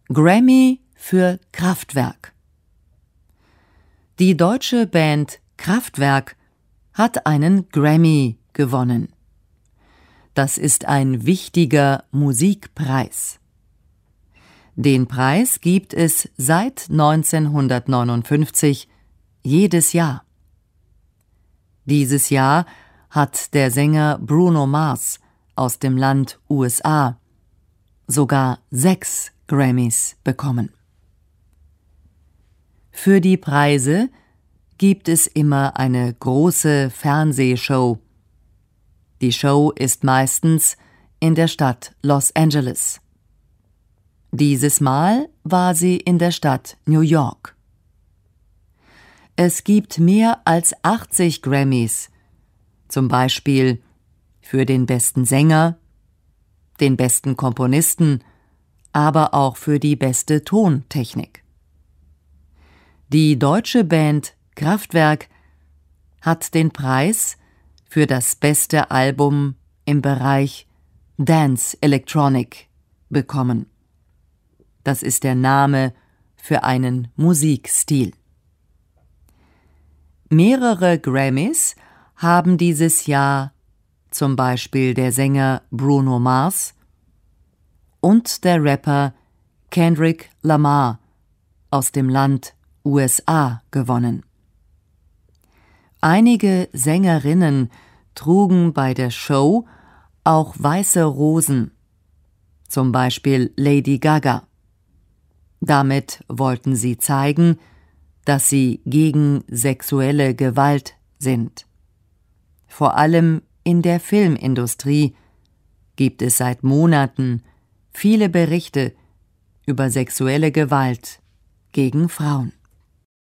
Grammy für Kraftwerk. Die deutsche Band Kraftwerk hat einen Grammy gewonnen. Das ist ein wichtiger Musikpreis. Den Preis gibt es seit 1959 jedes Jahr. Dieses Jahr hat der Sänger Bruno Mars aus dem Land USA sogar 6 Grammys bekommen. Für die Preise gibt es immer eine große Fernsehshow. Die Show ist meistens in der Stadt Los Angeles. Dieses Mal war sie in der Stadt New York. Es gibt mehr als 80 Grammys, zum Beispiel für den besten Sänger, den besten Komponisten, aber auch für die beste Tontechnik. Die deutsche Band Kraftwerk hat den Preis für das beste Album im Bereich Dance Electronic bekommen. Das ist der Name für einen Musikstil. Mehrere Grammys haben dieses Jahr zum Beispiel der Sänger Bruno Mars und der Rapper Kendrick Lamar aus dem Land USA gewonnen. Einige Sängerinnen trugen bei der Show auch weiße Rosen, zum Beispiel Lady Gaga. Damit wollten sie zeigen, dass sie gegen sexuelle Gewalt sind. Vor allem in der Filmindustrie gibt es seit Monaten viele Berichte über sexuelle Gewalt gegen Frauen.